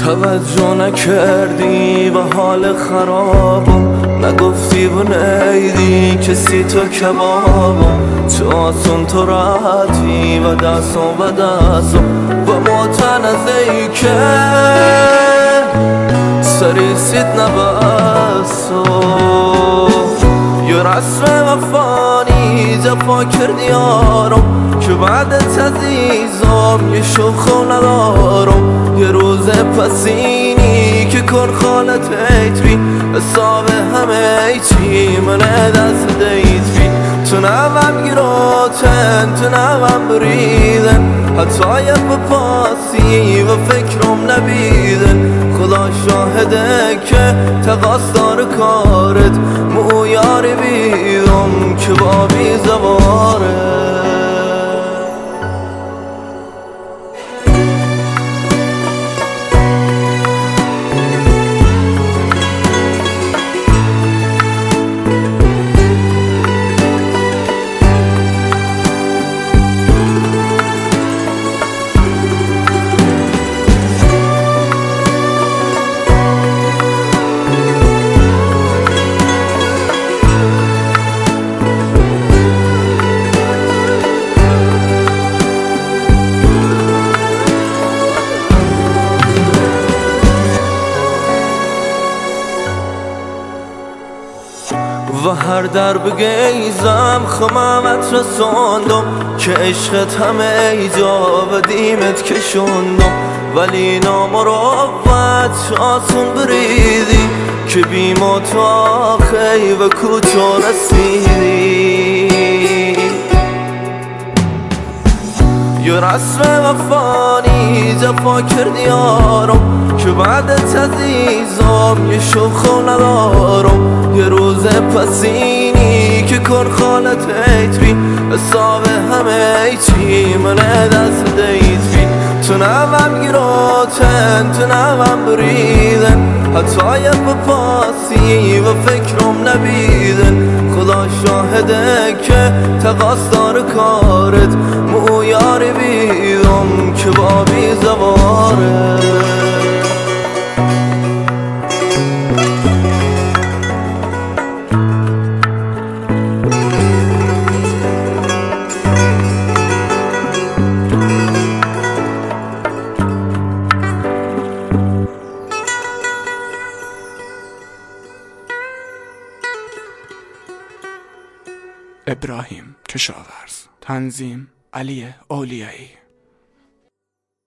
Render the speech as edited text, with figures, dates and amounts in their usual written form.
توجه نکردی به حال خرابم، نگفتی و نیدی کسی تو کبابم. چه آسون تو راحتی و دستم و متنزهی که سریسید نبستو. یه رسم وفانی جفا کردی یارم که بعدت عزیزم یه شوخو ندارم. یه روز پسینی که کن خالت ایت بی حساب همه چی من دست دیت بی. تو نوام گیراتن تو نوام بریدن، حتی یه بپاسی و فکرم نبیدن. خدا شاهده که تقاصدار کارت مو یاری بیدم که با بی زواره. و هر در بگیزم خمامت رساندم که عشقت همه ایجا و دیمت کشوندم. ولی نامروت آسون بریدی که بیما تو آخی و کوچا رسیدی. یه رسم وفانی جفا کردی یارم که بعدت عزیزم یه شوخو ندارم. یه روز پسینی که کن خالت ایت بی حساب همه چی من دست دیت بی. تو نوام گیراتن تو نوام بریدن، حتی یه بپاسی و فکرم نبیدن. خدا شاهده که تقاصدار کارت مو یاری بیدم که با بی زواره. ابراهیم کشاورز. تنظیم علی اولیایی.